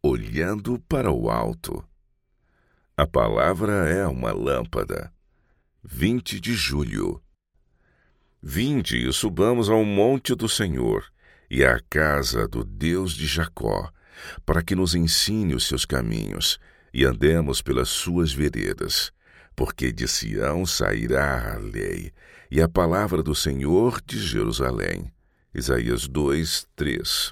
olhando para o alto. A palavra é uma lâmpada. 20 de julho. Vinde e subamos ao monte do Senhor e à casa do Deus de Jacó, para que nos ensine os seus caminhos e andemos pelas suas veredas. Porque de Sião sairá a lei e a palavra do Senhor de Jerusalém. Isaías 2, 3.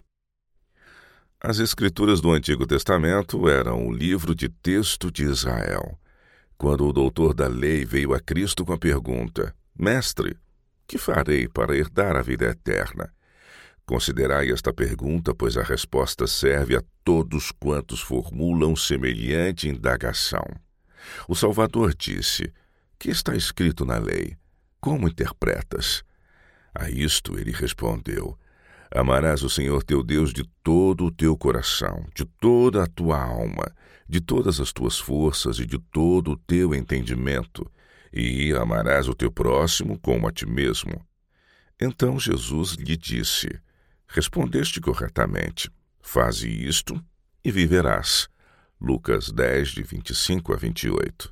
As Escrituras do Antigo Testamento eram o livro de texto de Israel. Quando o doutor da lei veio a Cristo com a pergunta: Mestre, que farei para herdar a vida eterna? Considerai esta pergunta, pois a resposta serve a todos quantos formulam semelhante indagação. O Salvador disse: Que está escrito na lei? Como interpretas? A isto ele respondeu: Amarás o Senhor teu Deus de todo o teu coração, de toda a tua alma, de todas as tuas forças e de todo o teu entendimento, e amarás o teu próximo como a ti mesmo. Então Jesus lhe disse: Respondeste corretamente. Faze isto e viverás. Lucas 10, de 25 a 28.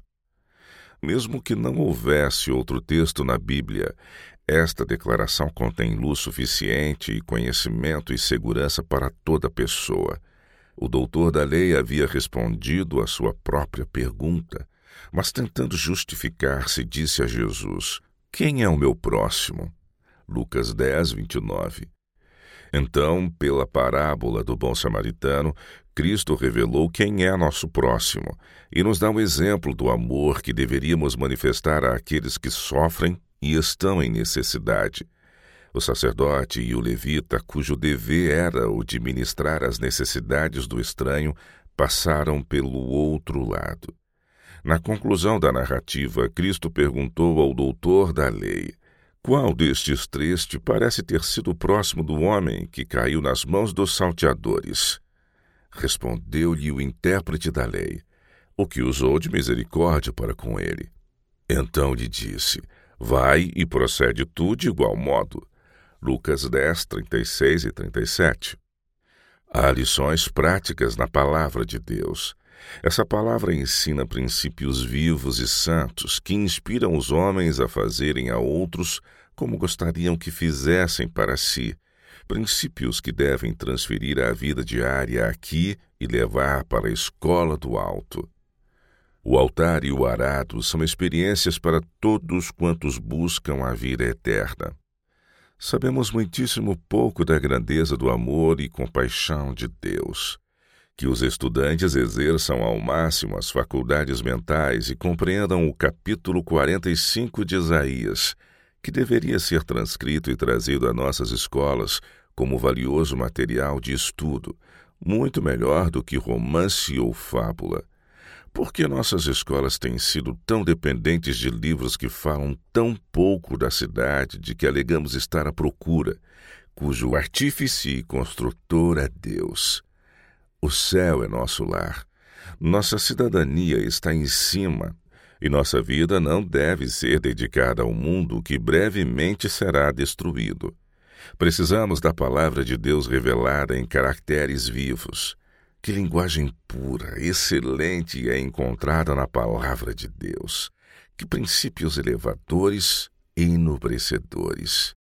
Mesmo que não houvesse outro texto na Bíblia, esta declaração contém luz suficiente e conhecimento e segurança para toda pessoa. O doutor da lei havia respondido à sua própria pergunta, mas tentando justificar-se, disse a Jesus: Quem é o meu próximo? Lucas 10, 29. Então, pela parábola do bom samaritano, Cristo revelou quem é nosso próximo e nos dá um exemplo do amor que deveríamos manifestar àqueles que sofrem e estão em necessidade. O sacerdote e o levita, cujo dever era o de ministrar as necessidades do estranho, passaram pelo outro lado. Na conclusão da narrativa, Cristo perguntou ao doutor da lei: Qual destes três te parece ter sido próximo do homem que caiu nas mãos dos salteadores? Respondeu-lhe o intérprete da lei: O que usou de misericórdia para com ele. Então lhe disse: Vai e procede tu de igual modo. Lucas 10, 36 e 37. Há lições práticas na palavra de Deus. Essa palavra ensina princípios vivos e santos que inspiram os homens a fazerem a outros como gostariam que fizessem para si, princípios que devem transferir a vida diária aqui e levar para a escola do alto. O altar e o arado são experiências para todos quantos buscam a vida eterna. Sabemos muitíssimo pouco da grandeza do amor e compaixão de Deus. Que os estudantes exerçam ao máximo as faculdades mentais e compreendam o capítulo 45 de Isaías, que deveria ser transcrito e trazido a nossas escolas como valioso material de estudo, muito melhor do que romance ou fábula. Por que nossas escolas têm sido tão dependentes de livros que falam tão pouco da cidade de que alegamos estar à procura, cujo artífice e construtor é Deus? O céu é nosso lar. Nossa cidadania está em cima, e nossa vida não deve ser dedicada ao mundo que brevemente será destruído. Precisamos da palavra de Deus revelada em caracteres vivos. Que linguagem pura, excelente é encontrada na palavra de Deus. Que princípios elevadores e enobrecedores.